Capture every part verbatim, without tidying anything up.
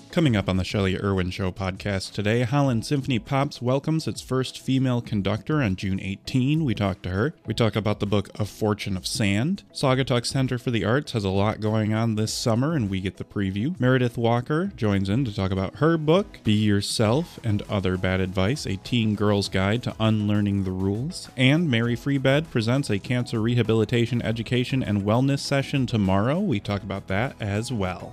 Coming up on the Shelley Irwin Show podcast today, Holland Symphony Pops welcomes its first female conductor on June eighteenth. We talk to her. We talk about the book A Fortune of Sand. Saugatuck Center for the Arts has a lot going on this summer, and we get the preview. Meredith Walker joins in to talk about her book, Be Yourself and Other Bad Advice, a teen girl's guide to unlearning the rules. And Mary Freebed presents a cancer rehabilitation, education, and wellness session tomorrow. We talk about that as well.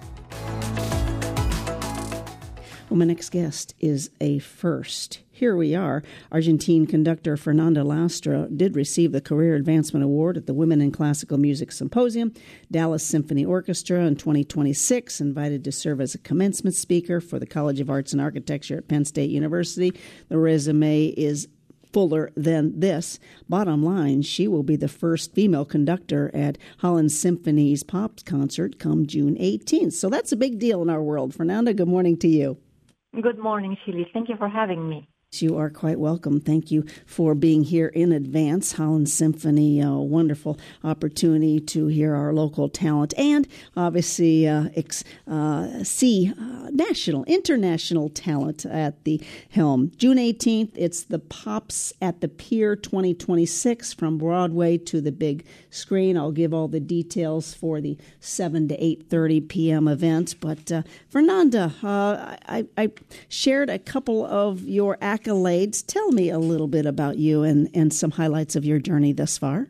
Well, my next guest is a first. Here we are. Argentine conductor Fernanda Lastra did receive the Career Advancement Award at the Women in Classical Music Symposium. Dallas Symphony Orchestra in twenty twenty-six, invited to serve as a commencement speaker for the College of Arts and Architecture at Penn State University. The resume is fuller than this. Bottom line, she will be the first female conductor at Holland Symphony's Pops concert come June eighteenth. So that's a big deal in our world. Fernanda, good morning to you. Good morning, Shelley. Thank you for having me. You are quite welcome. Thank you for being here in advance. Holland Symphony, a wonderful opportunity to hear our local talent and obviously uh, ex, uh, see uh, national, international talent at the helm. June eighteenth, it's the Pops at the Pier twenty twenty-six from Broadway to the big screen. I'll give all the details for the seven to eight thirty p.m. event. But uh, Fernanda, uh, I, I shared a couple of your accolades. Tell me a little bit about you and, and some highlights of your journey thus far.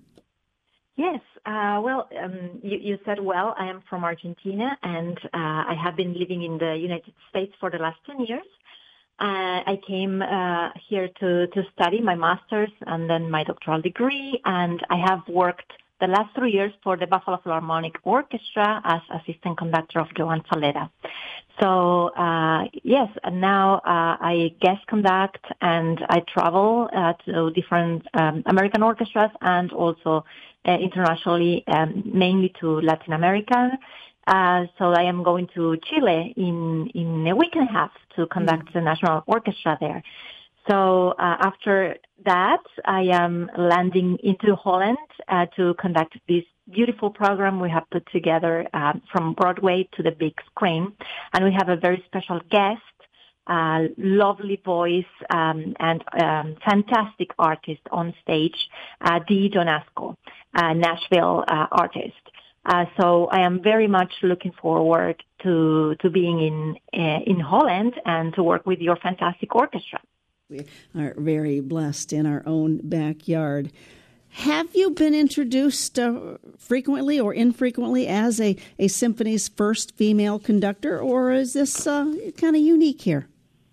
Yes. Uh, well, um, you, you said well, I am from Argentina, and uh, I have been living in the United States for the last ten years. Uh, I came uh, here to, to study my master's and then my doctoral degree, and I have worked the last three years for the Buffalo Philharmonic Orchestra as assistant conductor of Joan Fallera. So, uh, yes, and now uh, I guest conduct and I travel uh, to different um, American orchestras and also uh, internationally, um, mainly to Latin America. Uh, so I am going to Chile in, in a week and a half to conduct mm-hmm. the National Orchestra there. So uh, after that, I am landing into Holland uh, to conduct this beautiful program we have put together uh, from Broadway to the big screen. And we have a very special guest, uh, lovely voice, um, and um, fantastic artist on stage, uh, Dee Donasco, a Nashville uh, artist. Uh, so I am very much looking forward to to being in uh, in Holland and to work with your fantastic orchestra. We are very blessed in our own backyard. Have you been introduced uh, frequently or infrequently as a, a symphony's first female conductor, or is this uh, kind of unique here?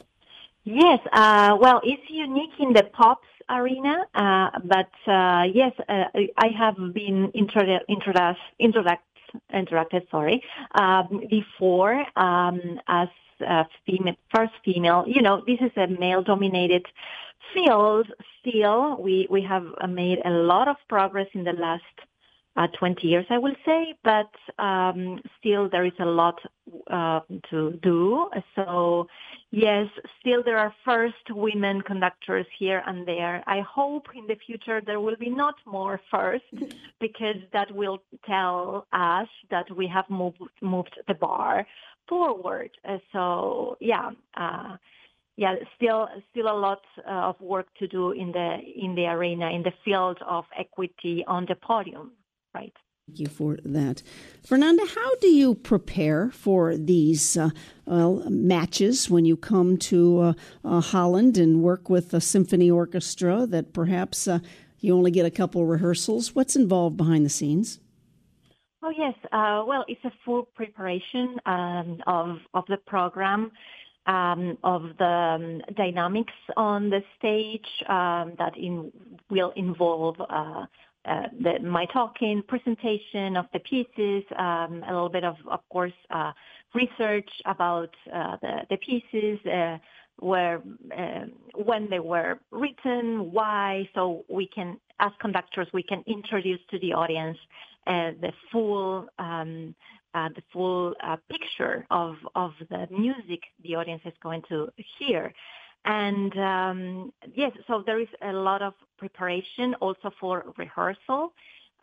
Yes, uh, well, it's unique in the Pops arena, uh, but uh, yes, uh, I have been introdu- introdu- introdu- interacted, sorry, um, before um, as Uh, female, first female. You know, this is a male-dominated field. Still, we we have uh, made a lot of progress in the last uh, twenty years, I will say, but um, still there is a lot uh, to do. So, yes, still there are first women conductors here and there. I hope in the future there will be not more first, because that will tell us that we have moved moved the bar forward. Uh, so yeah, uh, yeah, still still a lot uh, of work to do in the in the arena, in the field of equity on the podium, right? Thank you for that. Fernanda, how do you prepare for these uh, well, matches when you come to uh, uh, Holland and work with a symphony orchestra that perhaps uh, you only get a couple rehearsals? What's involved behind the scenes? Oh, yes. Uh, well, it's a full preparation um, of of the program, um, of the um, dynamics on the stage um, that in, will involve uh, uh, the, my talking, presentation of the pieces, um, a little bit of, of course, uh, research about uh, the, the pieces, uh, where uh, when they were written, why, so we can, as conductors, we can introduce to the audience uh, the full um, uh, the full uh, picture of of the music the audience is going to hear. And um, yes, so there is a lot of preparation also for rehearsal.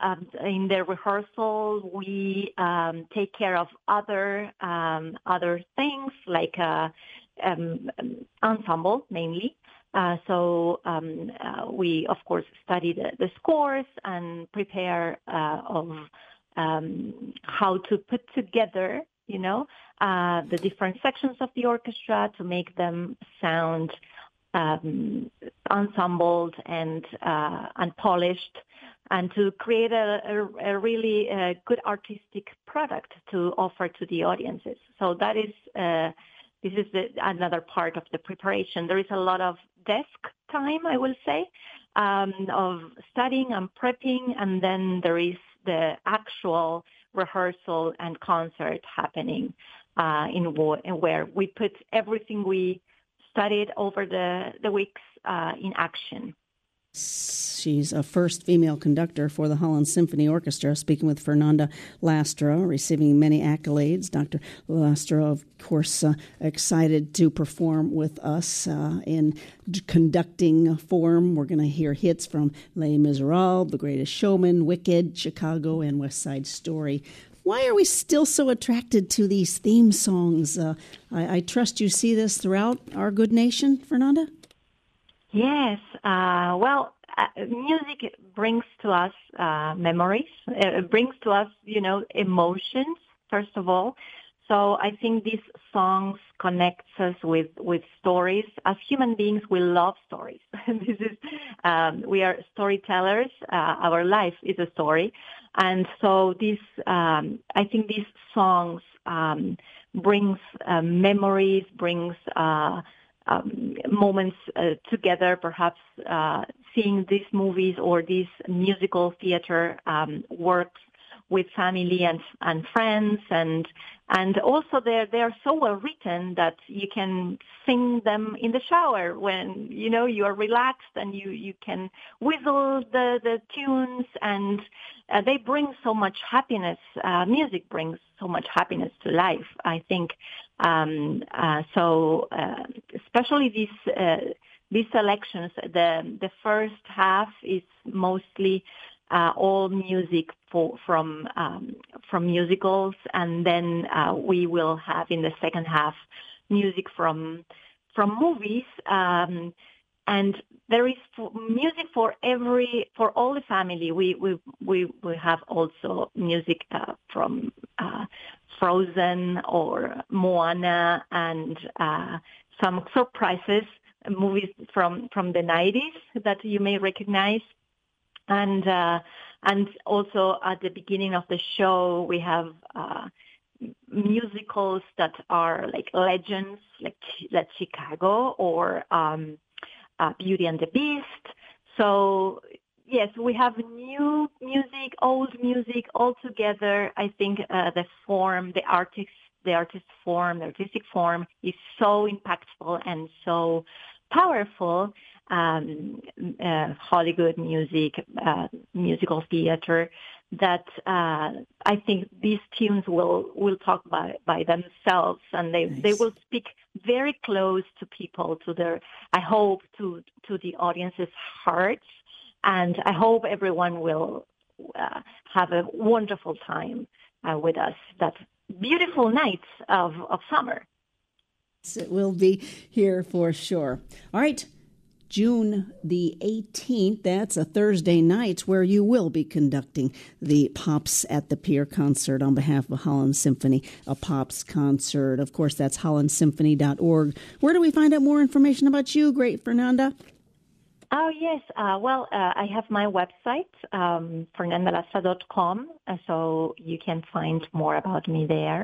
um, in the rehearsal, we um, take care of other um, other things like uh, um, ensemble mainly. Uh, so um, uh, we, of course, study the, the scores and prepare uh, of um, how to put together, you know, uh, the different sections of the orchestra to make them sound um, ensembled and uh, and polished, and to create a, a, a really uh, good artistic product to offer to the audiences. So that is. Uh, This is the, another part of the preparation. There is a lot of desk time, I will say, um, of studying and prepping, and then there is the actual rehearsal and concert happening uh, in, wo- in where we put everything we studied over the, the weeks uh, in action. She's a first female conductor for the Holland Symphony Orchestra, speaking with Fernanda Lastra, receiving many accolades. Doctor Lastra, of course, uh, excited to perform with us uh, in conducting form. We're going to hear hits from Les Miserables, The Greatest Showman, Wicked, Chicago, and West Side Story. Why are we still so attracted to these theme songs? Uh, I, I trust you see this throughout our good nation, Fernanda? Yes. Uh, well, uh, music brings to us uh, memories. It brings to us, you know, emotions, first of all. So I think these songs connect us with, with stories. As human beings, we love stories. this is um, we are storytellers. Uh, our life is a story. And so this, um, I think these songs um, brings uh, memories, brings uh Um, moments uh, together, perhaps uh, seeing these movies or these musical theater um, works with family and and friends, and and also they're they're so well written that you can sing them in the shower when you know you are relaxed, and you you can whistle the the tunes, and uh, they bring so much happiness. Uh, music brings so much happiness to life, I think. Um, uh, so uh, especially these uh, these selections, the the first half is mostly uh, all music for, from um, from musicals, and then uh, we will have in the second half music from from movies. Um, and there is music for every for all the family. We we we, we have also music uh, from. Uh, Frozen or Moana, and uh, some surprises, movies from, from the nineties that you may recognize. And uh, and also at the beginning of the show, we have uh, musicals that are like legends, like, like Chicago or um, uh, Beauty and the Beast. So yes, we have new music, old music, all together. I think uh, the form, the artist, the artist form, the artistic form is so impactful and so powerful. Um, uh, Hollywood music, uh, musical theater, that uh, I think these tunes will will talk by, by themselves, and they nice. They will speak very close to people, to their, I hope, to to the audience's hearts. And I hope everyone will uh, have a wonderful time uh, with us that beautiful nights of, of summer. It will be here for sure. All right, June the eighteenth, that's a Thursday night, where you will be conducting the Pops at the Pier concert on behalf of Holland Symphony, a Pops concert. Of course, that's holland symphony dot org. Where do we find out more information about you, great Fernanda? Oh, yes. Uh, well, uh, I have my website, um, fernanda lastra dot com, uh, so you can find more about me there.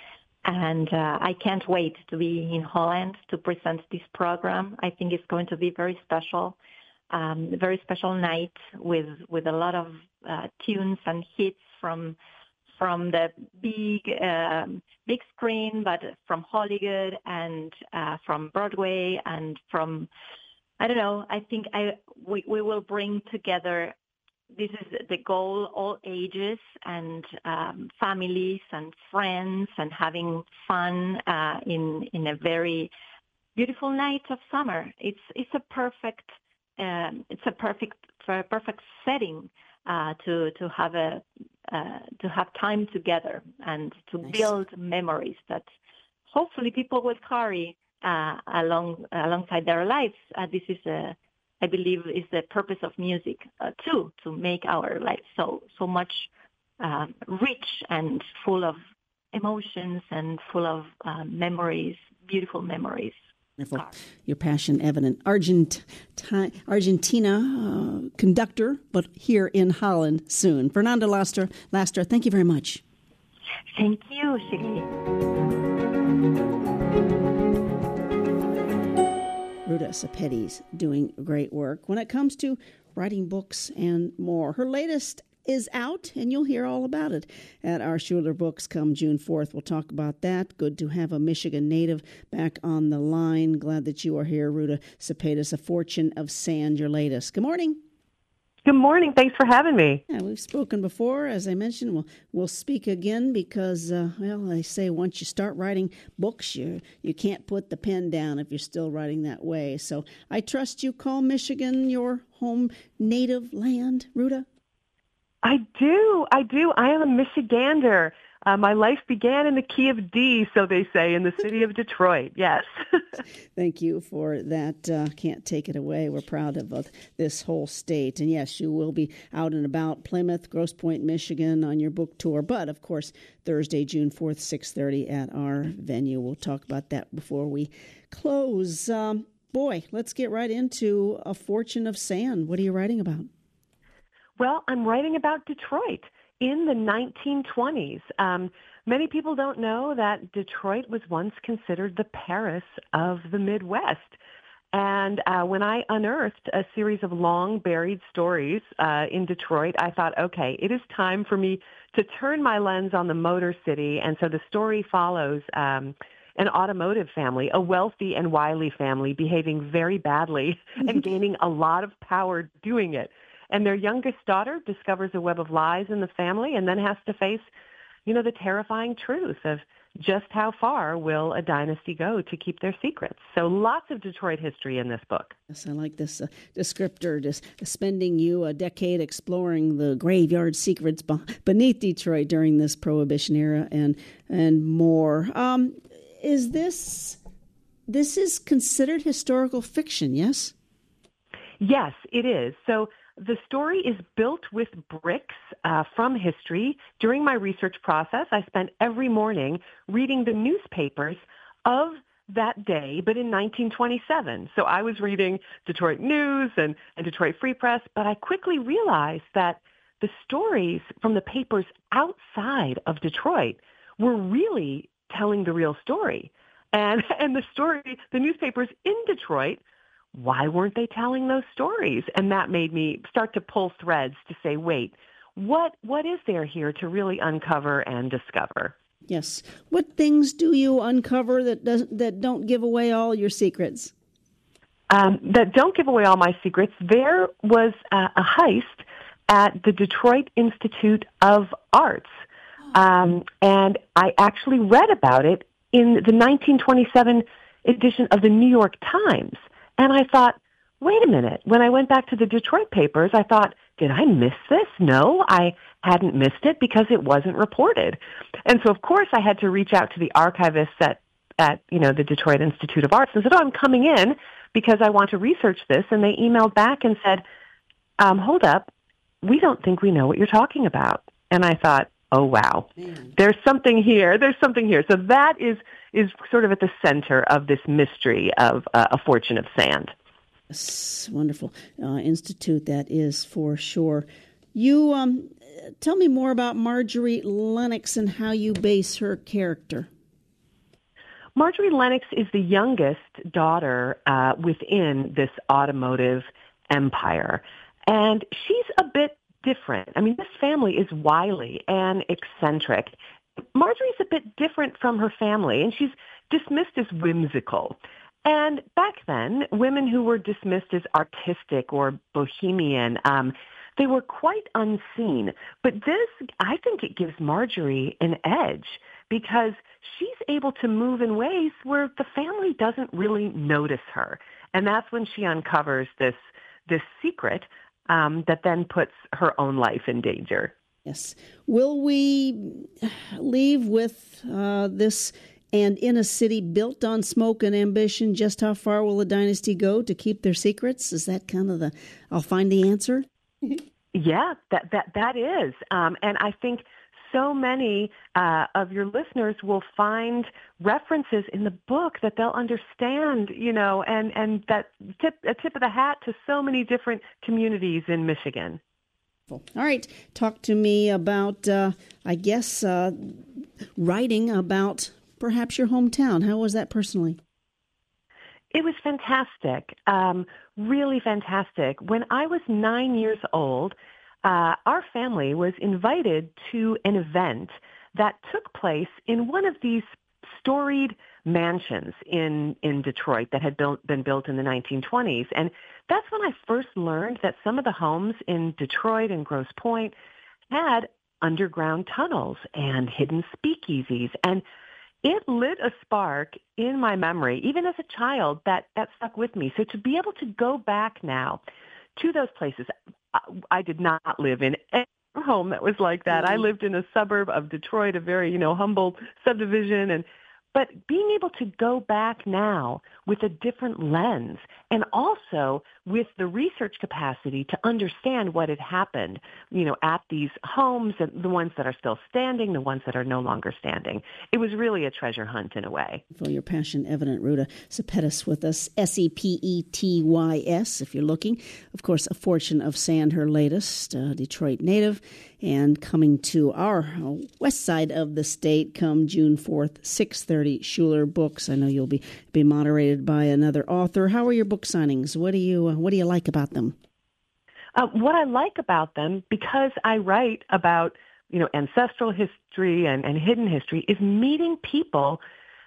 And uh, I can't wait to be in Holland to present this program. I think it's going to be very special, um, a very special night with with a lot of uh, tunes and hits from from the big um, big screen, but from Hollywood and uh, from Broadway and from I don't know. I think I we, we will bring together. This is the goal: all ages and um, families and friends, and having fun uh, in in a very beautiful night of summer. It's it's a perfect um, it's a perfect perfect setting uh, to to have a uh, to have time together and to Nice. build memories that hopefully people will carry uh, along alongside their lives. Uh, this is a, I believe, is the purpose of music uh, too, to make our lives so so much um, rich and full of emotions and full of uh, memories, beautiful memories. Wonderful. Your passion evident. Argent, Argentina uh, conductor, but here in Holland soon. Fernanda Lastra, Lastra, thank you very much. Thank you, Shirley. Ruta Sepetys doing great work when it comes to writing books and more. Her latest is out, and you'll hear all about it at our Schuler Books come June fourth. We'll talk about that. Good to have a Michigan native back on the line. Glad that you are here, Ruta Sepetys, A Fortune of Sand, your latest. Good morning. Good morning. Thanks for having me. Yeah, we've spoken before. As I mentioned, we'll, we'll speak again because, uh, well, they say once you start writing books, you, you can't put the pen down if you're still writing that way. So I trust you call Michigan your home native land, Ruta? I do. I do. I am a Michigander. Uh, my life began in the key of D, so they say, in the city of Detroit. Yes. Thank you for that. Uh, can't take it away. We're proud of uh, this whole state. And yes, you will be out and about Plymouth, Grosse Pointe, Michigan on your book tour. But, of course, Thursday, June fourth, six thirty at our venue. We'll talk about that before we close. Um, boy, let's get right into A Fortune of Sand. What are you writing about? Well, I'm writing about Detroit in the nineteen twenties. Um, many people don't know that Detroit was once considered the Paris of the Midwest. And uh, when I unearthed a series of long buried stories uh, in Detroit, I thought, okay, it is time for me to turn my lens on the Motor City. And so the story follows um, an automotive family, a wealthy and wily family behaving very badly and gaining a lot of power doing it. And their youngest daughter discovers a web of lies in the family and then has to face, you know, the terrifying truth of just how far will a dynasty go to keep their secrets. So lots of Detroit history in this book. Yes, I like this uh, descriptor, just spending you a decade exploring the graveyard secrets beneath Detroit during this Prohibition era and and more. Um, is this, this is considered historical fiction, yes? Yes, it is. So the story is built with bricks uh, from history. During my research process, I spent every morning reading the newspapers of that day, but in nineteen twenty-seven. So I was reading Detroit News and, and Detroit Free Press, but I quickly realized that the stories from the papers outside of Detroit were really telling the real story. And, and the story, the newspapers in Detroit, why weren't they telling those stories? And that made me start to pull threads to say, wait, what what is there here to really uncover and discover? Yes. What things do you uncover that doesn't that don't give away all your secrets? Um, that don't give away all my secrets. There was a, a heist at the Detroit Institute of Arts. Um, and I actually read about it in the nineteen twenty-seven edition of the New York Times. And I thought, wait a minute. When I went back to the Detroit papers, I thought, did I miss this? No, I hadn't missed it because it wasn't reported. And so, of course, I had to reach out to the archivists at, at you know, the Detroit Institute of Arts and said, oh, I'm coming in because I want to research this. And they emailed back and said, um, hold up, we don't think we know what you're talking about. And I thought, oh, wow, Man. there's something here. There's something here. So that is is sort of at the center of this mystery of uh, A Fortune of Sand. Yes, wonderful uh, institute that is for sure. You um, tell me more about Marjorie Lennox and how you base her character. Marjorie Lennox is the youngest daughter uh, within this automotive empire, and she's a bit different. I mean, this family is wily and eccentric. Marjorie's a bit different from her family, and she's dismissed as whimsical. And back then, women who were dismissed as artistic or bohemian, um, they were quite unseen. But this, I think it gives Marjorie an edge because she's able to move in ways where the family doesn't really notice her. And that's when she uncovers this, this secret um, that then puts her own life in danger. Yes. Will we leave with uh, this and in a city built on smoke and ambition? Just how far will the dynasty go to keep their secrets? Is that kind of the, I'll find the answer? Yeah, that, that, that is. Um, and I think so many uh, of your listeners will find references in the book that they'll understand, you know, and, and that tip, a tip of the hat to so many different communities in Michigan. All right. Talk to me about, uh, I guess, uh, writing about perhaps your hometown. How was that personally? It was fantastic, um, really fantastic. When I was nine years old, uh, our family was invited to an event that took place in one of these storied mansions in, in Detroit that had built, been built in the nineteen twenties. And that's when I first learned that some of the homes in Detroit and Grosse Pointe had underground tunnels and hidden speakeasies. And it lit a spark in my memory, even as a child, that, that stuck with me. So to be able to go back now to those places, I, I did not live in any home that was like that. I lived in a suburb of Detroit, a very, you know, humble subdivision, and but being able to go back now with a different lens and also with the research capacity to understand what had happened, you know, at these homes, and the ones that are still standing, the ones that are no longer standing. It was really a treasure hunt in a way. For your passion evident, Ruta Sepetys with us, S E P E T Y S, if you're looking. Of course, A Fortune of Sand, her latest, uh, Detroit native, and coming to our uh, west side of the state come June fourth, six thirty, Schuler Books. I know you'll be, be moderated by another author. How are your book signings? What do you, uh, what do you like about them? Uh, what I like about them, because I write about, you know, ancestral history and, and hidden history, is meeting people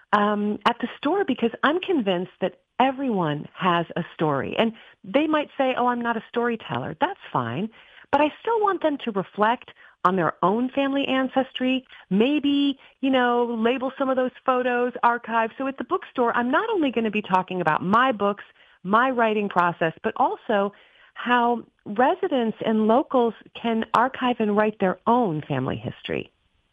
um, at the store, because I'm convinced that everyone has a story. And they might say, oh, I'm not a storyteller. That's fine. But I still want them to reflect on their own family ancestry, maybe, you know, label some of those photos, archive. So at the bookstore, I'm not only going to be talking about my books, my writing process, but also how residents and locals can archive and write their own family history.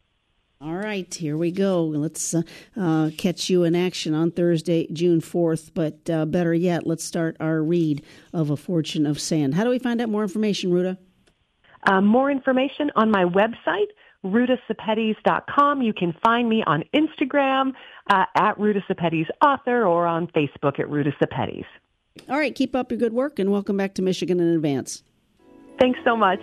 All right, here we go. Let's uh, uh, catch you in action on Thursday, June fourth. But uh, better yet, let's start our read of A Fortune of Sand. How do we find out more information, Ruta? Uh, more information on my website, ruta sepetys dot com. You can find me on Instagram uh, at Ruta Sepetys Author, or on Facebook at Ruta Sepetys. All right, keep up your good work, and welcome back to Michigan in Advance. Thanks so much.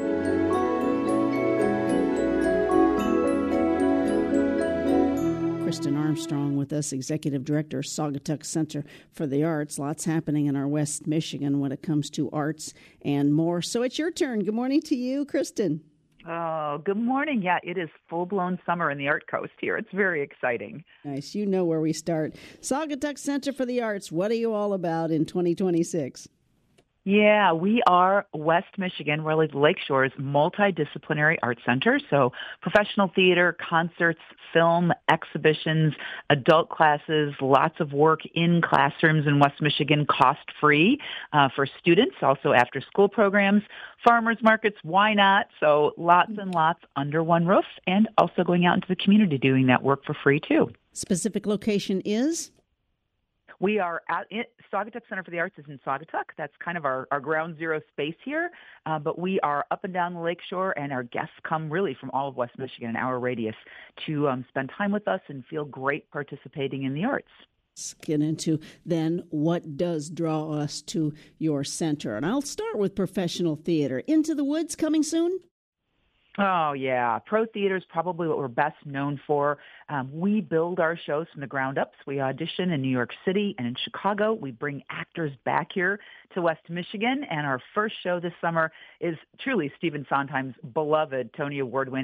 Kristen Armstrong with us, Executive Director, Saugatuck Center for the Arts. Lots happening in our West Michigan when it comes to arts and more. So it's your turn. Good morning to you, Kristen. Oh, good morning. Yeah, it is full-blown summer in the Art Coast here. It's very exciting. Nice. You know where we start. Saugatuck Center for the Arts, what are you all about in twenty twenty-six? Yeah, we are West Michigan, really Lakeshore's multidisciplinary art center. So professional theater, concerts, film, exhibitions, adult classes, lots of work in classrooms in West Michigan, cost-free uh, for students, also after-school programs, farmers markets, why not? So lots and lots under one roof, and also going out into the community doing that work for free, too. Specific location is? We are at it, Saugatuck Center for the Arts is in Saugatuck. That's kind of our, our ground zero space here. Uh, but we are up and down the lakeshore, and our guests come really from all of West Michigan, an hour radius, to um, spend time with us and feel great participating in the arts. Let's get into then what does draw us to your center. And I'll start with professional theater. Into the Woods coming soon? Oh, yeah. Pro theater is probably what we're best known for. Um, we build our shows from the ground up. So we audition in New York City and in Chicago. We bring actors back here to West Michigan. And our first show this summer is truly Stephen Sondheim's beloved Tony Award-winning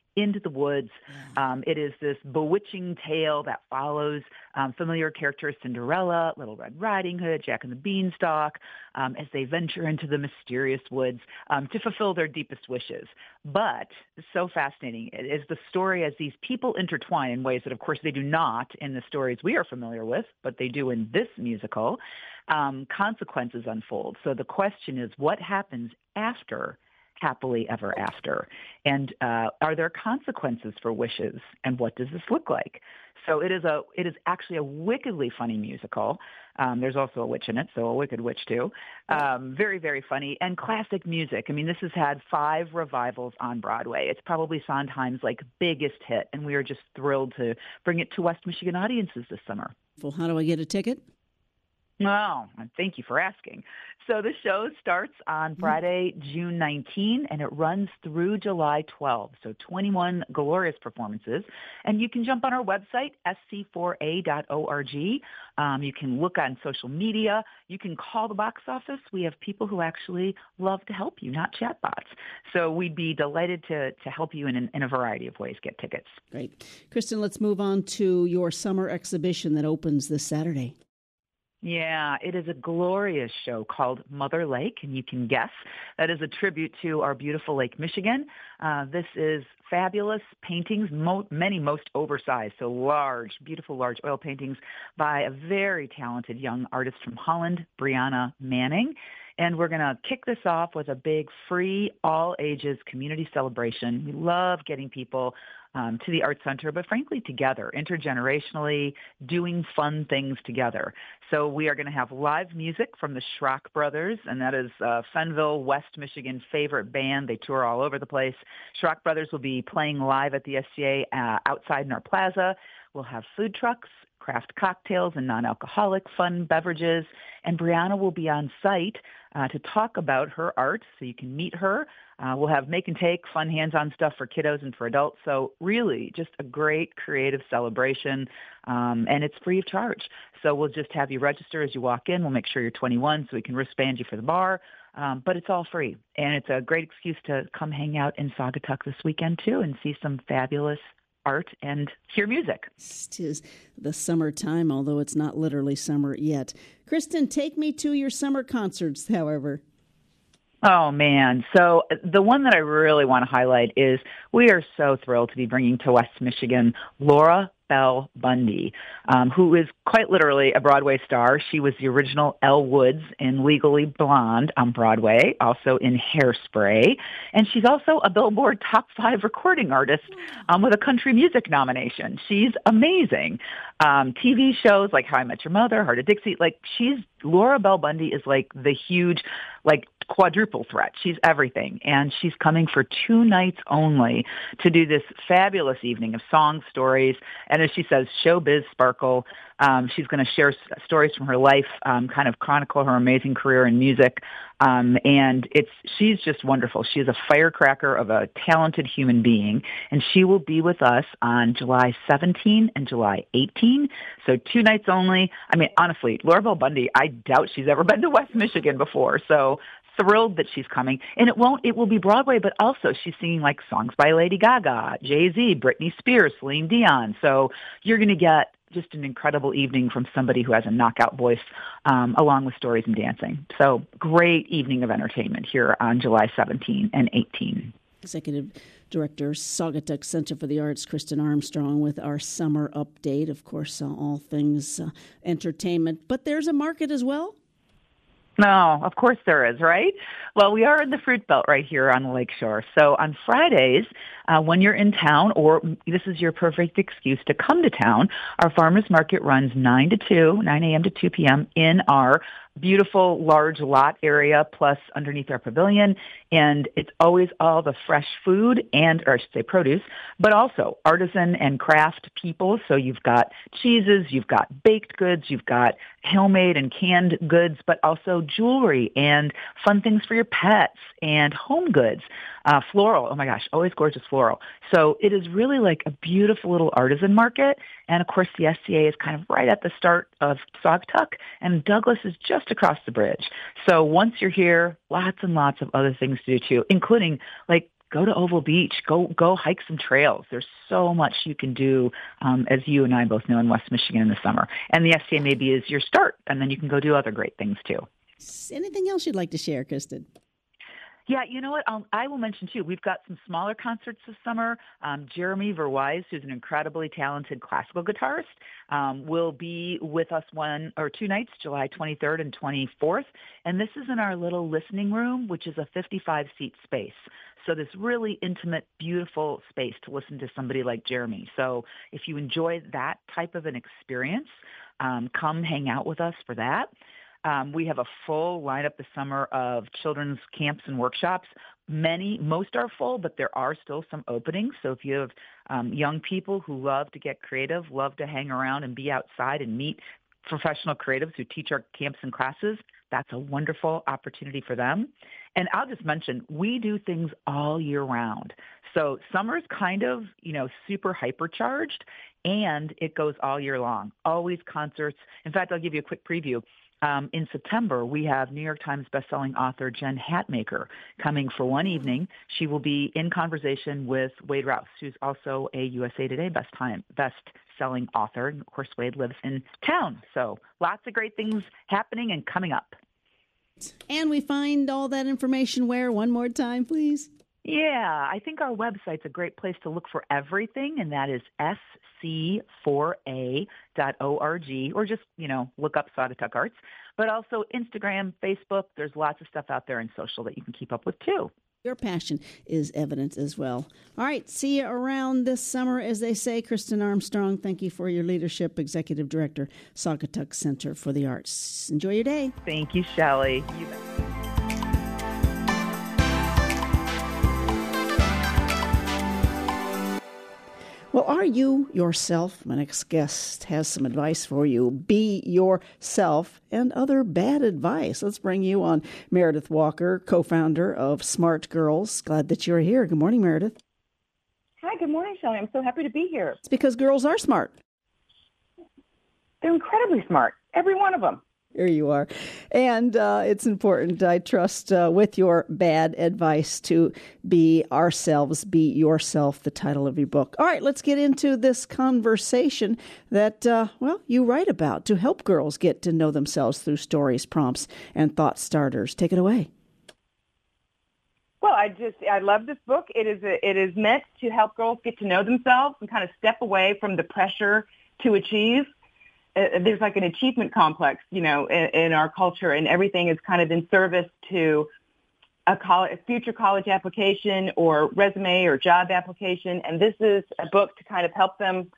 into the woods. Um, it is this bewitching tale that follows um, familiar characters Cinderella, Little Red Riding Hood, Jack and the Beanstalk, um, as they venture into the mysterious woods um, to fulfill their deepest wishes. But so fascinating is the story as these people intertwine in ways that, of course, they do not in the stories we are familiar with, but they do in this musical. Um, consequences unfold. So the question is, what happens after happily ever after? And uh, are there consequences for wishes? And what does this look like? So it is a it is actually a wickedly funny musical. Um, there's also a witch in it, so a wicked witch too. Um, very, very funny and classic music. I mean, this has had five revivals on Broadway. It's probably Sondheim's like biggest hit, and we are just thrilled to bring it to West Michigan audiences this summer. Well, how do I get a ticket? Oh, thank you for asking. So the show starts on Friday, June nineteenth, and it runs through July twelfth. So twenty-one glorious performances. And you can jump on our website, s c four a dot org. Um, you can look on social media. You can call the box office. We have people who actually love to help you, not chatbots. So we'd be delighted to, to help you in, in a variety of ways get tickets. Great. Kristen, let's move on to your summer exhibition that opens this Saturday. Yeah, it is a glorious show called Mother Lake, and you can guess that is a tribute to our beautiful Lake Michigan. Uh, this is fabulous paintings, mo- many most oversized, so large, beautiful large oil paintings by a very talented young artist from Holland, Brianna Manning. And we're going to kick this off with a big free all-ages community celebration. We love getting people um, to the Art Center, but frankly together, intergenerationally, doing fun things together. So we are going to have live music from the Schrock Brothers, and that is uh, Fenville, West Michigan favorite band. They tour all over the place. Schrock Brothers will be playing live at the S C A uh, outside in our plaza. We'll have food trucks, craft cocktails, and non-alcoholic fun beverages. And Brianna will be on site uh, to talk about her art, so you can meet her. Uh, we'll have make and take, fun hands-on stuff for kiddos and for adults. So really just a great creative celebration, um, and it's free of charge. So we'll just have you register as you walk in. We'll make sure you're twenty-one so we can wristband you for the bar. Um, but it's all free, and it's a great excuse to come hang out in Saugatuck this weekend, too, and see some fabulous art and hear music. It is the summertime, although it's not literally summer yet. Kristen, take me to your summer concerts, however. Oh, man. So the one that I really want to highlight is we are so thrilled to be bringing to West Michigan Laura Bell Bundy, um, who is quite literally a Broadway star. She was the original Elle Woods in Legally Blonde on Broadway, also in Hairspray. And she's also a Billboard top five recording artist um, with a country music nomination. She's amazing. Um, T V shows like How I Met Your Mother, Heart of Dixie, like she's, Laura Bell Bundy is like the huge, like quadruple threat. She's everything. And she's coming for two nights only to do this fabulous evening of song stories. And as she says, showbiz sparkle. Um, she's going to share s- stories from her life, um, kind of chronicle her amazing career in music. Um, and it's, she's just wonderful. She's a firecracker of a talented human being. And she will be with us on July seventeenth and July eighteenth. So two nights only. I mean, honestly, Laura Bell Bundy, I doubt she's ever been to West Michigan before. So thrilled that she's coming. And it won't, it will be Broadway, but also she's singing like songs by Lady Gaga, Jay-Z, Britney Spears, Celine Dion. So you're going to get just an incredible evening from somebody who has a knockout voice, um, along with stories and dancing. So great evening of entertainment here on July seventeenth and eighteenth. Executive Director, Saugatuck Center for the Arts, Kristen Armstrong, with our summer update. Of course, uh, all things uh, entertainment, but there's a market as well. No, of course there is, right? Well, we are in the Fruit Belt right here on the Lakeshore. So on Fridays, uh, when you're in town, or this is your perfect excuse to come to town, our farmers market runs nine to two, nine a.m. to two p.m. in our beautiful large lot area, plus underneath our pavilion. And it's always all the fresh food and, or I should say produce, but also artisan and craft people. So you've got cheeses, you've got baked goods, you've got homemade and canned goods, but also jewelry and fun things for your pets and home goods. Uh, floral, oh my gosh, always gorgeous floral. So it is really like a beautiful little artisan market. And of course, the S C A is kind of right at the start of Saugatuck, and Douglas is just across the bridge. So once you're here, lots and lots of other things to do too, including like go to Oval Beach, go go hike some trails. There's so much you can do, um, as you and I both know, in West Michigan in the summer. And the S T A maybe is your start, and then you can go do other great things too. Anything else you'd like to share, Kristen? Yeah, you know what? I'll, I will mention, too, we've got some smaller concerts this summer. Um, Jeremy Verwise, who's an incredibly talented classical guitarist, um, will be with us one or two nights, July twenty-third and twenty-fourth. And this is in our little listening room, which is a fifty-five seat space. So this really intimate, beautiful space to listen to somebody like Jeremy. So if you enjoy that type of an experience, um, come hang out with us for that. Um, we have a full lineup this summer of children's camps and workshops. Many, most are full, but there are still some openings. So if you have um, young people who love to get creative, love to hang around and be outside and meet professional creatives who teach our camps and classes, that's a wonderful opportunity for them. And I'll just mention, we do things all year round. So summer's kind of, you know, super hypercharged, and it goes all year long. Always concerts. In fact, I'll give you a quick preview. Um, in September, we have New York Times bestselling author Jen Hatmaker coming for one evening. She will be in conversation with Wade Rouse, who's also a U S A Today best time, best-selling author. And of course, Wade lives in town. So lots of great things happening and coming up. And we find all that information where? One more time, please. Yeah, I think our website's a great place to look for everything, and that is S C four A dot org, or just, you know, look up Saugatuck Arts. But also Instagram, Facebook, there's lots of stuff out there in social that you can keep up with, too. Your passion is evident as well. All right, see you around this summer, as they say. Kristen Armstrong, thank you for your leadership, Executive Director, Saugatuck Center for the Arts. Enjoy your day. Thank you, Shelley. You bet. Well, are you yourself? My next guest has some advice for you. Be yourself and other bad advice. Let's bring you on Meredith Walker, co-founder of Smart Girls. Glad that you're here. Good morning, Meredith. Hi, good morning, Shelley. I'm so happy to be here. It's because girls are smart. They're incredibly smart, every one of them. Here you are. And uh, it's important, I trust, uh, with your bad advice to be ourselves, be yourself, the title of your book. All right, let's get into this conversation that, uh, well, you write about to help girls get to know themselves through stories, prompts, and thought starters. Take it away. Well, I just, I love this book. It is, a, it is meant to help girls get to know themselves and kind of step away from the pressure to achieve. Uh, there's like an achievement complex, you know, in, in our culture, and everything is kind of in service to a, college, a future college application or resume or job application. And this is a book to kind of help them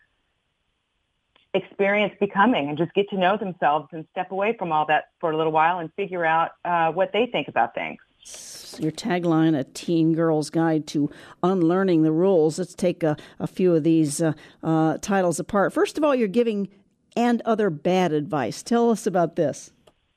experience becoming and just get to know themselves and step away from all that for a little while and figure out uh, what they think about things. Your tagline, A Teen Girl's Guide to Unlearning the Rules. Let's take a, a few of these uh, uh, titles apart. First of all, you're giving and other bad advice. Tell us about this.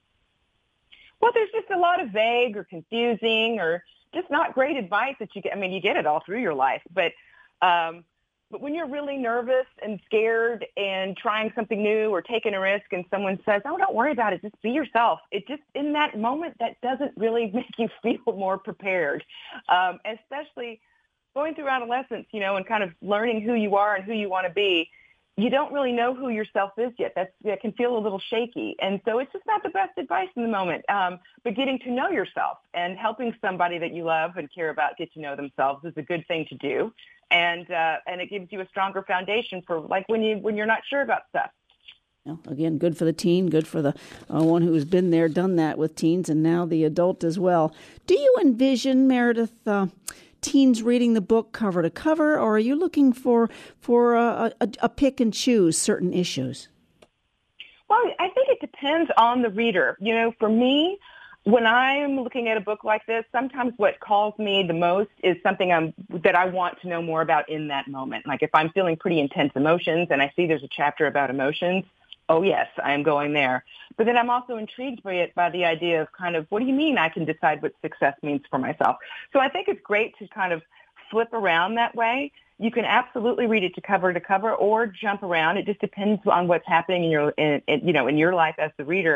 Well, there's just a lot of vague or confusing or just not great advice that you get. I mean, you get it all through your life, but um, but when you're really nervous and scared and trying something new or taking a risk and someone says, oh, don't worry about it, just be yourself. It just, in that moment, that doesn't really make you feel more prepared, um, especially going through adolescence, you know, and kind of learning who you are and who you want to be. You don't really know who yourself is yet. That's, that can feel a little shaky. And so it's just not the best advice in the moment. Um, but getting to know yourself and helping somebody that you love and care about get to know themselves is a good thing to do. And uh, and it gives you a stronger foundation for like when, you, when you're not sure about stuff. Well, again, good for the teen, good for the uh, one who's been there, done that with teens, and now the adult as well. Do you envision, Meredith, uh, teens reading the book cover to cover, or are you looking for for a, a, a pick and choose certain issues? Well, I think it depends on the reader. You know, for me, when I'm looking at a book like this, sometimes what calls me the most is something I'm, that I want to know more about in that moment. Like if I'm feeling pretty intense emotions and I see there's a chapter about emotions, oh, yes, I am going there. But then I'm also intrigued by it, by the idea of kind of, what do you mean I can decide what success means for myself? So I think it's great to kind of flip around that way. You can absolutely read it to cover to cover or jump around. It just depends on what's happening in your, in, in, you know, in your life as the reader.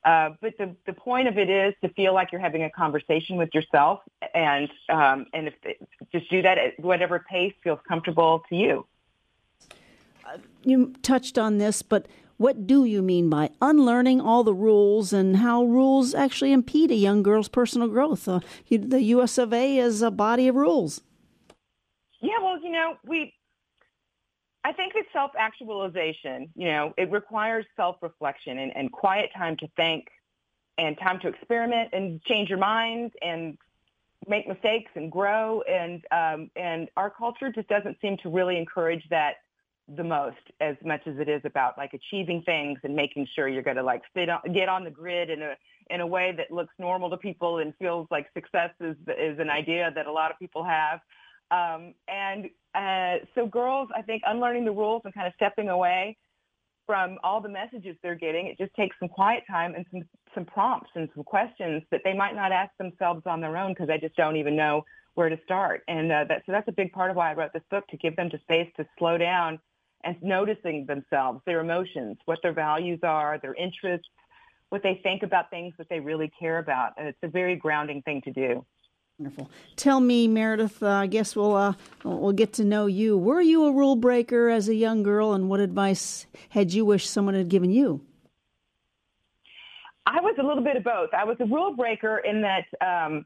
Uh, but the, the point of it is to feel like you're having a conversation with yourself, and um, and if it, just do that at whatever pace feels comfortable to you. Uh, you touched on this, but what do you mean by unlearning all the rules and how rules actually impede a young girl's personal growth? Uh, you, the U S of A is a body of rules. Yeah, well, you know, we. I think that self-actualization, you know, it requires self-reflection and, and quiet time to think and time to experiment and change your mind and make mistakes and grow. And um, and our culture just doesn't seem to really encourage that the most, as much as it is about like achieving things and making sure you're going to like sit on, get on the grid in a in a way that looks normal to people and feels like success is is an idea that a lot of people have. Um, and uh, so girls, I think, unlearning the rules and kind of stepping away from all the messages they're getting, it just takes some quiet time and some, some prompts and some questions that they might not ask themselves on their own because they just don't even know where to start. And uh, that, so that's a big part of why I wrote this book, to give them the space to slow down and noticing themselves, their emotions, what their values are, their interests, what they think about things that they really care about. And it's a very grounding thing to do. Wonderful. Tell me, Meredith, uh, I guess we'll uh, we'll get to know you. Were you a rule breaker as a young girl, and what advice had you wished someone had given you? I was a little bit of both. I was a rule breaker in that um,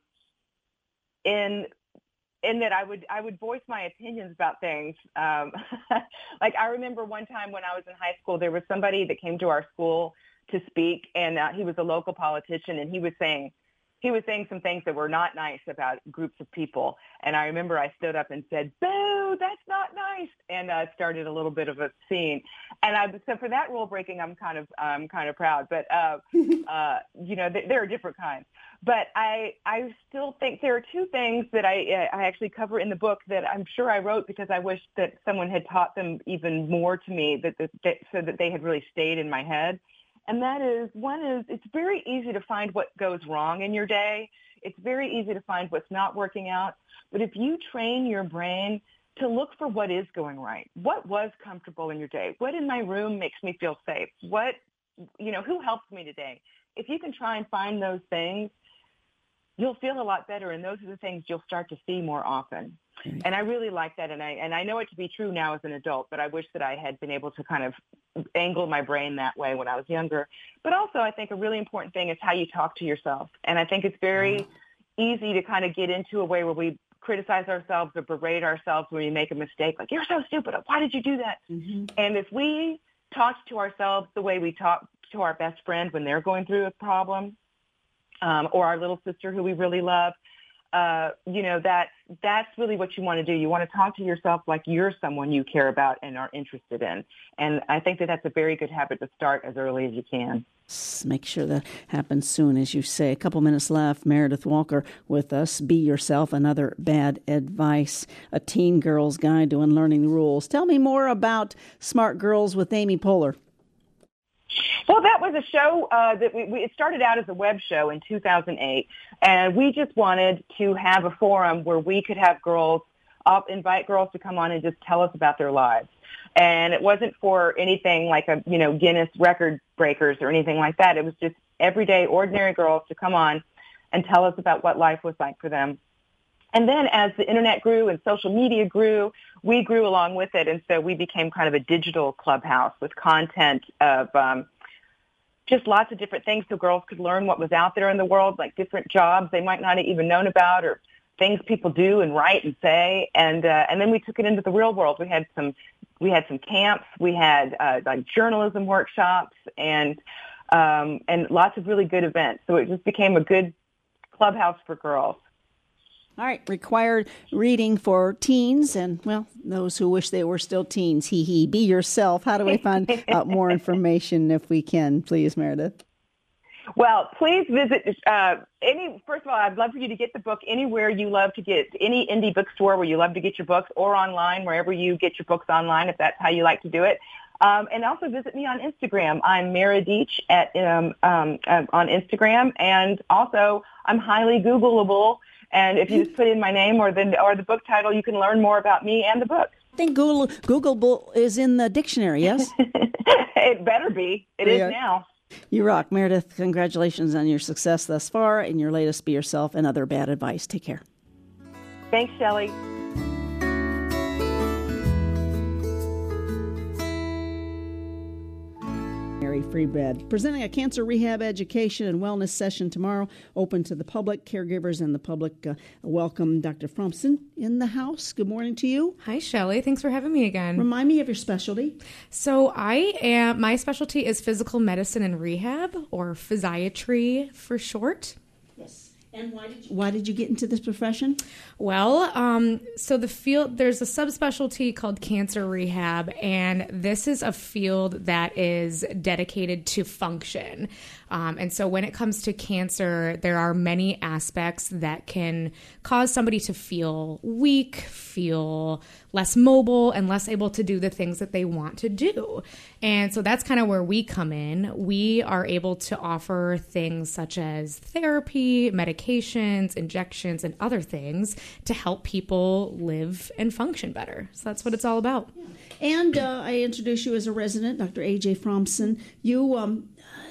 in in that I would I would voice my opinions about things. Um, like I remember one time when I was in high school, there was somebody that came to our school to speak, and uh, he was a local politician, and he was saying. He was saying some things that were not nice about groups of people. And I remember I stood up and said, boo, that's not nice. And uh, started a little bit of a scene. And I, so for that rule breaking, I'm kind of, I'm kind of proud, but, uh, uh, you know, th- there are different kinds, but I, I still think there are two things that I, I actually cover in the book that I'm sure I wrote because I wish that someone had taught them even more to me, that, that, that so that they had really stayed in my head. And that is, one is, it's very easy to find what goes wrong in your day. It's very easy to find what's not working out. But if you train your brain to look for what is going right, what was comfortable in your day, what in my room makes me feel safe, what, you know, who helps me today? If you can try and find those things, you'll feel a lot better. And those are the things you'll start to see more often. And I really like that. And I, and I know it to be true now as an adult, but I wish that I had been able to kind of angle my brain that way when I was younger. But also I think a really important thing is how you talk to yourself. And I think it's very easy to kind of get into a way where we criticize ourselves or berate ourselves when we make a mistake. Like, you're so stupid. Why did you do that? Mm-hmm. And if we talk to ourselves the way we talk to our best friend when they're going through a problem, um, or our little sister who we really love, Uh, you know, that that's really what you want to do. You want to talk to yourself like you're someone you care about and are interested in. And I think that that's a very good habit to start as early as you can. Make sure that happens soon, as you say. A couple minutes left. Meredith Walker with us. Be Yourself, Another Bad Advice, a teen girl's guide to unlearning the rules. Tell me more about Smart Girls with Amy Poehler. Well, that was a show uh, that we, we, it started out as a web show in two thousand eight, and we just wanted to have a forum where we could have girls, uh, invite girls to come on and just tell us about their lives. And it wasn't for anything like a, you know, Guinness record breakers or anything like that. It was just everyday, ordinary girls to come on and tell us about what life was like for them. And then as the internet grew and social media grew, we grew along with it. And so we became kind of a digital clubhouse with content of um, just lots of different things so girls could learn what was out there in the world, like different jobs they might not have even known about or things people do and write and say. And uh, and then we took it into the real world. We had some we had some camps. We had uh, like journalism workshops and um, and lots of really good events. So it just became a good clubhouse for girls. All right, required reading for teens and, well, those who wish they were still teens. Hee hee. Be Yourself. How do we find out more information if we can, please, Meredith? Well, please visit uh, any, first of all, I'd love for you to get the book anywhere you love to get, any indie bookstore where you love to get your books, or online, wherever you get your books online, if that's how you like to do it. Um, and also visit me on Instagram. I'm Meredith at um, um, uh, on Instagram, and also I'm highly Googleable. And if you just put in my name or the or the book title, you can learn more about me and the book. I think Google Googleable is in the dictionary, yes? It better be. It yeah. is now. You rock. Meredith, congratulations on your success thus far and your latest Be Yourself and Other Bad Advice. Take care. Thanks, Shelley. Mary Freebed, presenting a cancer rehab education and wellness session tomorrow, open to the public, caregivers, and the public. Uh, welcome Doctor Fromson in the house. Good morning to you. Hi, Shelley. Thanks for having me again. Remind me of your specialty. So I am, my specialty is physical medicine and rehab, or physiatry for short. Yes. And why did you, why did you get into this profession? Well, um, so the field, there's a subspecialty called cancer rehab, and this is a field that is dedicated to function. Um, and so when it comes to cancer, there are many aspects that can cause somebody to feel weak, feel less mobile, and less able to do the things that they want to do. And so that's kind of where we come in. We are able to offer things such as therapy, medications, injections, and other things to help people live and function better. So that's what it's all about. And uh, I introduce you as a resident, Doctor A J Fromson. You, um,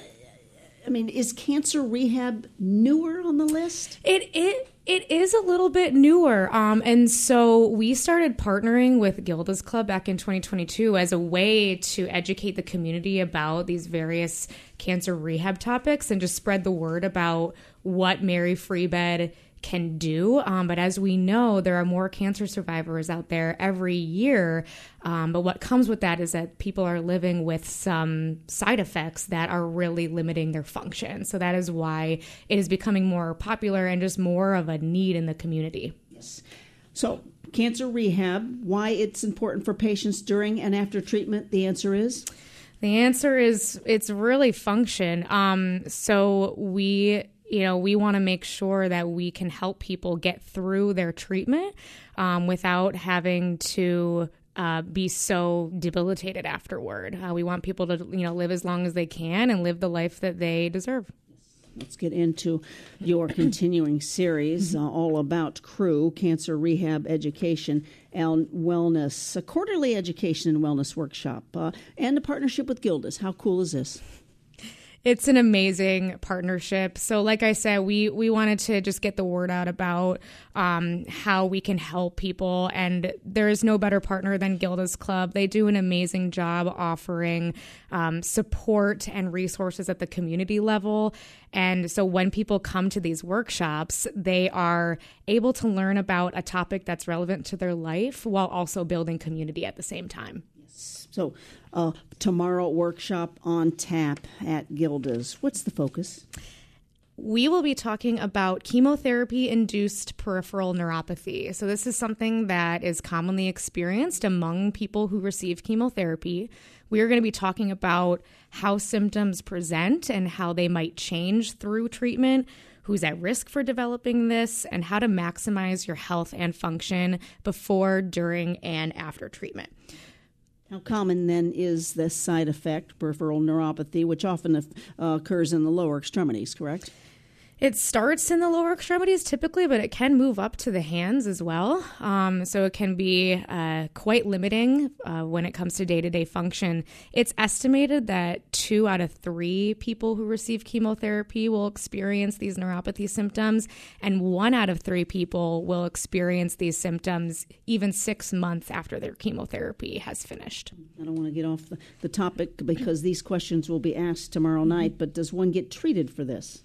I mean, is cancer rehab newer on the list? It it it is a little bit newer, um, and so we started partnering with Gilda's Club back in twenty twenty-two as a way to educate the community about these various cancer rehab topics and just spread the word about what Mary Freebed can do. Um, but as we know, there are more cancer survivors out there every year. Um, but what comes with that is that people are living with some side effects that are really limiting their function. So that is why it is becoming more popular and just more of a need in the community. Yes. So cancer rehab, why it's important for patients during and after treatment, the answer is? The answer is it's really function. Um, so we... You know, we want to make sure that we can help people get through their treatment um, without having to uh, be so debilitated afterward. Uh, we want people to, you know, live as long as they can and live the life that they deserve. Let's get into your continuing series uh, all about C R U, Cancer Rehab Education and Wellness, a quarterly education and wellness workshop, uh, and a partnership with Gilda's. How cool is this? It's an amazing partnership. So like I said, we, we wanted to just get the word out about um, how we can help people. And there is no better partner than Gilda's Club. They do an amazing job offering um, support and resources at the community level. And so when people come to these workshops, they are able to learn about a topic that's relevant to their life while also building community at the same time. So, uh, tomorrow workshop on tap at Gilda's. What's the focus? We will be talking about chemotherapy-induced peripheral neuropathy. So this is something that is commonly experienced among people who receive chemotherapy. We are going to be talking about how symptoms present and how they might change through treatment, who's at risk for developing this, and how to maximize your health and function before, during, and after treatment. How common, then, is this side effect, peripheral neuropathy, which often uh, occurs in the lower extremities, correct? It starts in the lower extremities typically, but it can move up to the hands as well. Um, so it can be uh, quite limiting uh, when it comes to day-to-day function. It's estimated that two out of three people who receive chemotherapy will experience these neuropathy symptoms, and one out of three people will experience these symptoms even six months after their chemotherapy has finished. I don't want to get off the, the topic because these questions will be asked tomorrow night, but does one get treated for this?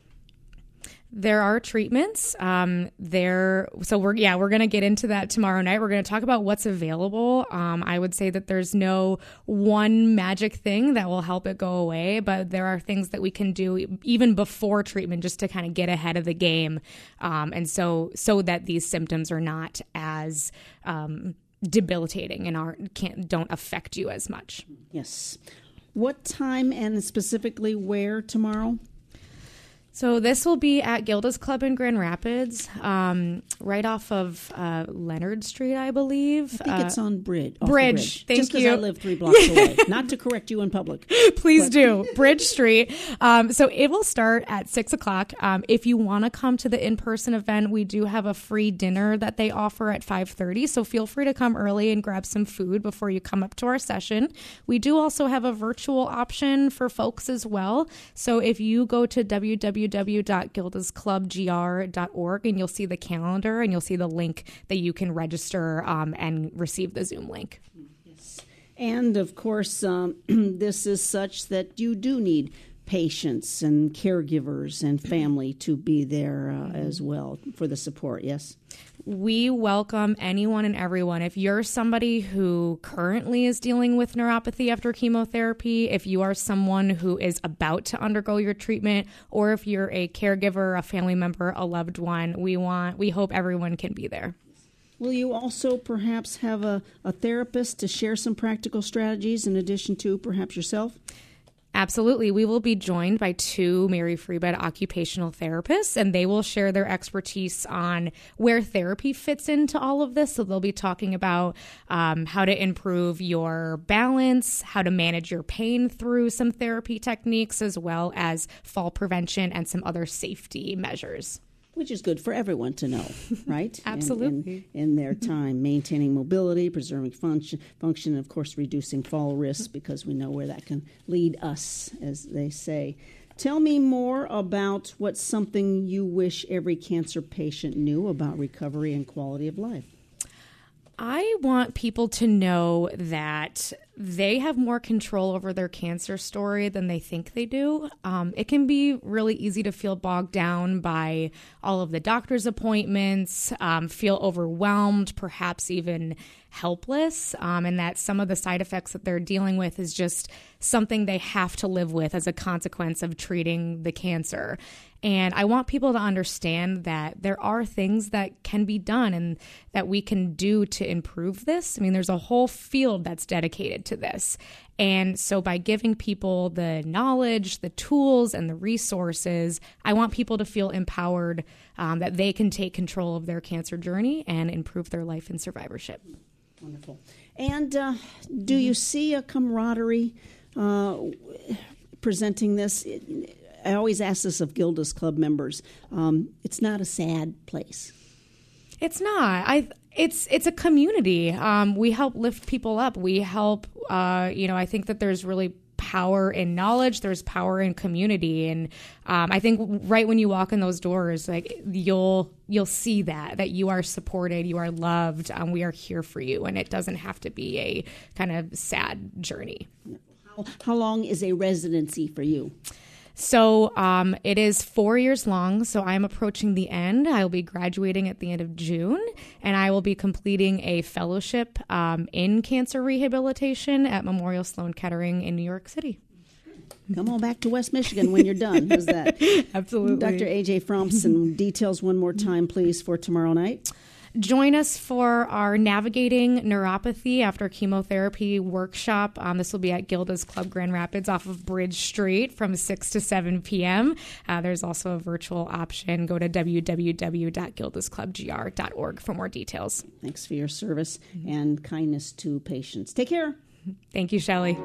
There are treatments. Um, there, so we're yeah, we're going to get into that tomorrow night. We're going to talk about what's available. Um, I would say that there's no one magic thing that will help it go away, but there are things that we can do even before treatment just to kind of get ahead of the game, um, and so so that these symptoms are not as um, debilitating and are can't don't affect you as much. Yes. What time and specifically where tomorrow? So this will be at Gilda's Club in Grand Rapids, um, right off of uh, Leonard Street, I believe. I think uh, it's on Bridge. Off Bridge, the bridge. thank Just because you. I live three blocks away. Not to correct you in public. Please but. do. Bridge Street. Um, so it will start at six o'clock. Um, if you want to come to the in-person event, we do have a free dinner that they offer at five thirty. So feel free to come early and grab some food before you come up to our session. We do also have a virtual option for folks as well. So if you go to w w w dot gildas club g r dot org and you'll see the calendar and you'll see the link that you can register um, and receive the Zoom link. Yes. And of course, um, this is such that you do need patients and caregivers and family to be there uh, as well for the support, yes? We welcome anyone and everyone. If you're somebody who currently is dealing with neuropathy after chemotherapy, if you are someone who is about to undergo your treatment, or if you're a caregiver, a family member, a loved one, we want, we hope everyone can be there. Will you also perhaps have a, a therapist to share some practical strategies in addition to perhaps yourself? Absolutely. We will be joined by two Mary Free Bed occupational therapists, and they will share their expertise on where therapy fits into all of this. So they'll be talking about um, how to improve your balance, how to manage your pain through some therapy techniques, as well as fall prevention and some other safety measures. Which is good for everyone to know, right? Absolutely. In, in, in their time, maintaining mobility, preserving function, function, and of course, reducing fall risks, because we know where that can lead us, as they say. Tell me more about what's something you wish every cancer patient knew about recovery and quality of life. I want people to know that they have more control over their cancer story than they think they do. Um, it can be really easy to feel bogged down by all of the doctor's appointments, um, feel overwhelmed, perhaps even helpless, um, and that some of the side effects that they're dealing with is just something they have to live with as a consequence of treating the cancer. And I want people to understand that there are things that can be done and that we can do to improve this. I mean, there's a whole field that's dedicated to this. And so by giving people the knowledge, the tools, and the resources, I want people to feel empowered um, that they can take control of their cancer journey and improve their life and survivorship. Wonderful. And uh, do you see a camaraderie uh, presenting this? I always ask this of Gilda's Club members. Um, it's not a sad place. It's not. I. It's it's a community. Um, we help lift people up. We help. Uh, you know, I think that there's really power in knowledge. There's power in community, and um, I think right when you walk in those doors, like you'll you'll see that that you are supported, you are loved. Um, we are here for you, and it doesn't have to be a kind of sad journey. How, how long is a residency for you? So um, it is four years long, so I'm approaching the end. I will be graduating at the end of June, and I will be completing a fellowship um, in cancer rehabilitation at Memorial Sloan Kettering in New York City. Come on back to West Michigan when you're done. How's that? Absolutely. Doctor A J Fromson, details one more time, please, for tomorrow night. Join us for our Navigating Neuropathy After Chemotherapy workshop. Um, this will be at Gilda's Club Grand Rapids off of Bridge Street from six to seven p.m. Uh, there's also a virtual option. Go to w w w dot gildas club g r dot org for more details. Thanks for your service and kindness to patients. Take care. Thank you, Shelley.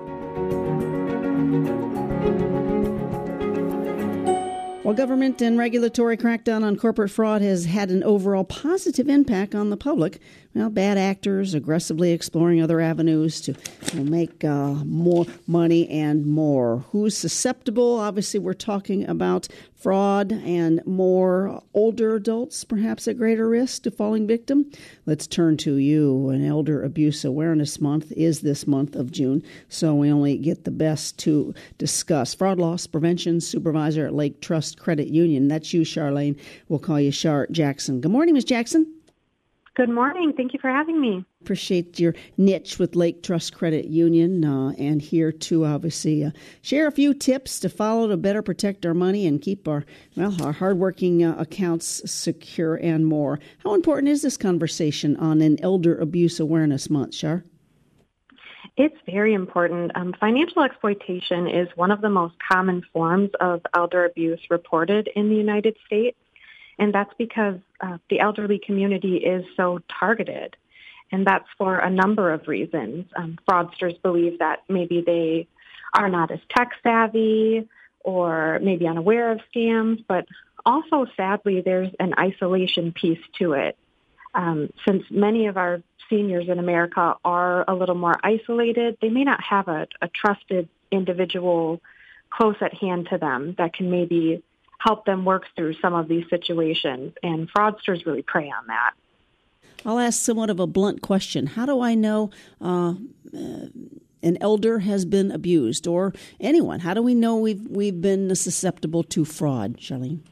While government and regulatory crackdown on corporate fraud has had an overall positive impact on the public, well, bad actors aggressively exploring other avenues to you know, make uh, more money and more. Who's susceptible? Obviously, we're talking about fraud and more older adults, perhaps at greater risk to falling victim. Let's turn to you. An Elder Abuse Awareness Month is this month of June, so we only get the best to discuss. Fraud Loss Prevention Supervisor at Lake Trust Credit Union. That's you, Charlene. We'll call you Char Jackson. Good morning, Miz Jackson. Good morning. Thank you for having me. Appreciate your niche with Lake Trust Credit Union uh, and here to obviously uh, share a few tips to follow to better protect our money and keep our, well, our hardworking uh, accounts secure and more. How important is this conversation on an Elder Abuse Awareness Month, Char? It's very important. Um, financial exploitation is one of the most common forms of elder abuse reported in the United States, and that's because uh, the elderly community is so targeted, and that's for a number of reasons. Um, fraudsters believe that maybe they are not as tech savvy or maybe unaware of scams, but also, sadly, there's an isolation piece to it. Um, since many of our seniors in America are a little more isolated, they may not have a, a trusted individual close at hand to them that can maybe help them work through some of these situations, and fraudsters really prey on that. I'll ask somewhat of a blunt question. How do I know uh, uh, an elder has been abused, or anyone? How do we know we've we've been susceptible to fraud, Charlene?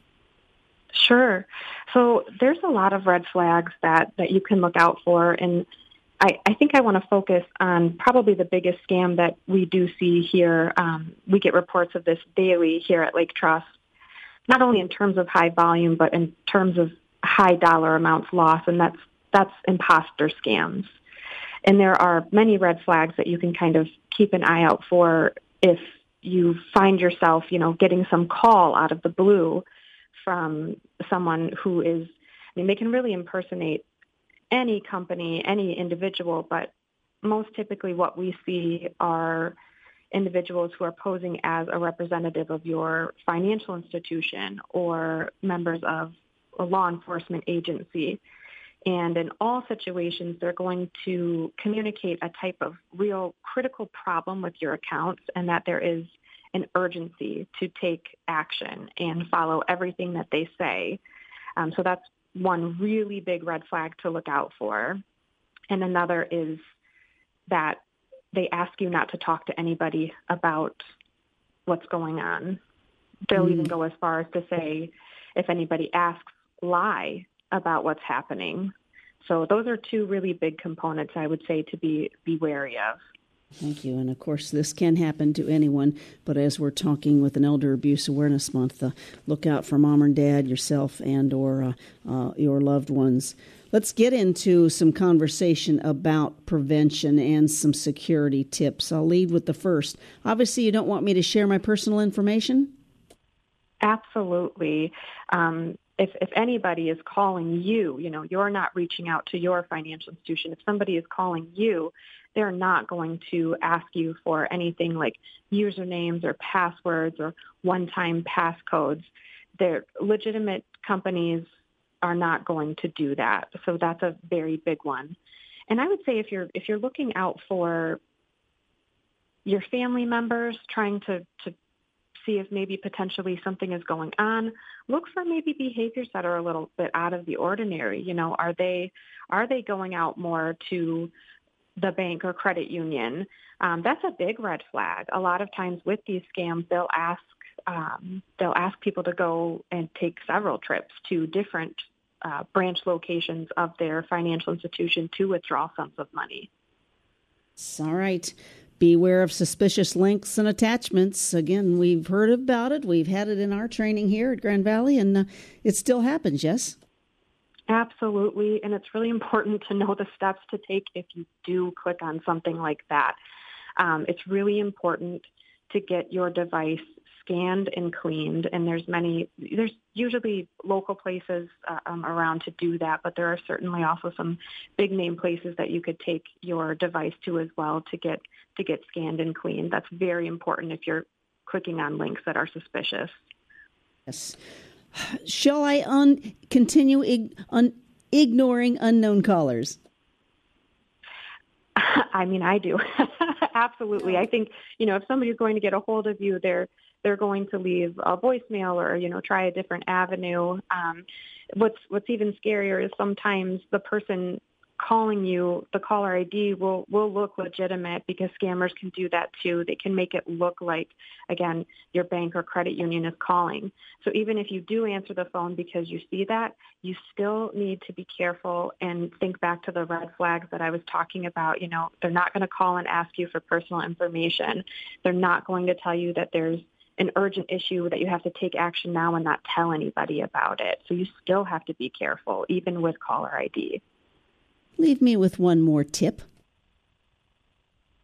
Sure. So there's a lot of red flags that, that you can look out for, and I, I think I want to focus on probably the biggest scam that we do see here. Um, we get reports of this daily here at Lake Trust, not only in terms of high volume, but in terms of high dollar amounts lost, and that's that's imposter scams. And there are many red flags that you can kind of keep an eye out for if you find yourself, you know, getting some call out of the blue from someone who is, I mean, they can really impersonate any company, any individual, but most typically what we see are individuals who are posing as a representative of your financial institution or members of a law enforcement agency. And in all situations, they're going to communicate a type of real critical problem with your accounts, and that there is an urgency to take action and follow everything that they say. Um, so that's one really big red flag to look out for. And another is that they ask you not to talk to anybody about what's going on. They'll mm. even go as far as to say, if anybody asks, lie about what's happening. So those are two really big components I would say to be, be wary of. Thank you. And, of course, this can happen to anyone, but as we're talking with an Elder Abuse Awareness Month, uh, look out for mom and dad, yourself, and or uh, uh, your loved ones. Let's get into some conversation about prevention and some security tips. I'll lead with the first. Obviously, you don't want me to share my personal information? Absolutely. Um, if, if anybody is calling you, you know, you're not reaching out to your financial institution. If somebody is calling you, they're not going to ask you for anything like usernames or passwords or one-time passcodes. They're legitimate companies are not going to do that. So that's a very big one. And I would say if you're if you're looking out for your family members, trying to, to see if maybe potentially something is going on, look for maybe behaviors that are a little bit out of the ordinary. You know, are they are they going out more to the bank or credit union? Um, that's a big red flag. A lot of times with these scams, they'll ask um, they'll ask people to go and take several trips to different uh, branch locations of their financial institution to withdraw sums of money. All right. Beware of suspicious links and attachments. Again, we've heard about it. We've had it in our training here at Grand Valley, and uh, it still happens, yes? Absolutely, and it's really important to know the steps to take if you do click on something like that. Um, it's really important to get your device scanned and cleaned, and there's many, there's usually local places uh, um, around to do that, but there are certainly also some big name places that you could take your device to as well to get to get scanned and cleaned. That's very important if you're clicking on links that are suspicious. Yes. Shall I un- continue ig- un- ignoring unknown callers? I mean, I do. Absolutely. I think, you know, if somebody's going to get a hold of you, they're they're going to leave a voicemail or, you know, try a different avenue. Um, what's what's even scarier is sometimes the person calling you, the caller I D will, will look legitimate because scammers can do that too. They can make it look like, again, your bank or credit union is calling. So even if you do answer the phone because you see that, you still need to be careful and think back to the red flags that I was talking about. You know, they're not going to call and ask you for personal information. They're not going to tell you that there's an urgent issue that you have to take action now and not tell anybody about it. So you still have to be careful, even with caller I D. Leave me with one more tip.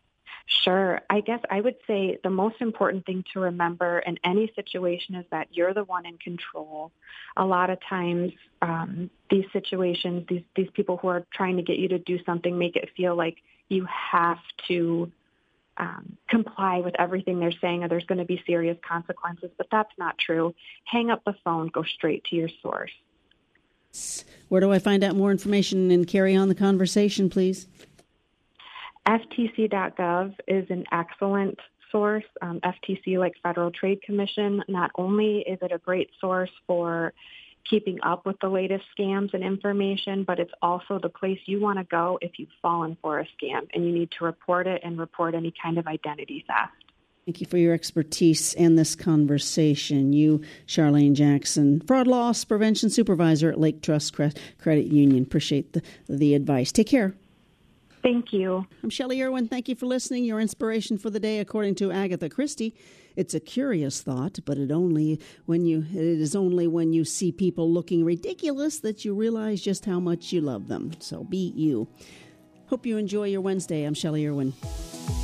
Sure. I guess I would say the most important thing to remember in any situation is that you're the one in control. A lot of times, um, these situations, these, these people who are trying to get you to do something make it feel like you have to um, comply with everything they're saying or there's going to be serious consequences, but that's not true. Hang up the phone, go straight to your source. Where do I find out more information and carry on the conversation, please? F T C dot gov is an excellent source. Um, F T C, like Federal Trade Commission, not only is it a great source for keeping up with the latest scams and information, but it's also the place you want to go if you've fallen for a scam and you need to report it and report any kind of identity theft. Thank you for your expertise in this conversation. You, Charlene Jackson, Fraud Loss Prevention Supervisor at Lake Trust Credit Union. Appreciate the, the advice. Take care. Thank you. I'm Shelley Irwin. Thank you for listening. Your inspiration for the day, according to Agatha Christie. It's a curious thought, but it only when you it is only when you see people looking ridiculous that you realize just how much you love them. So be you. Hope you enjoy your Wednesday. I'm Shelley Irwin.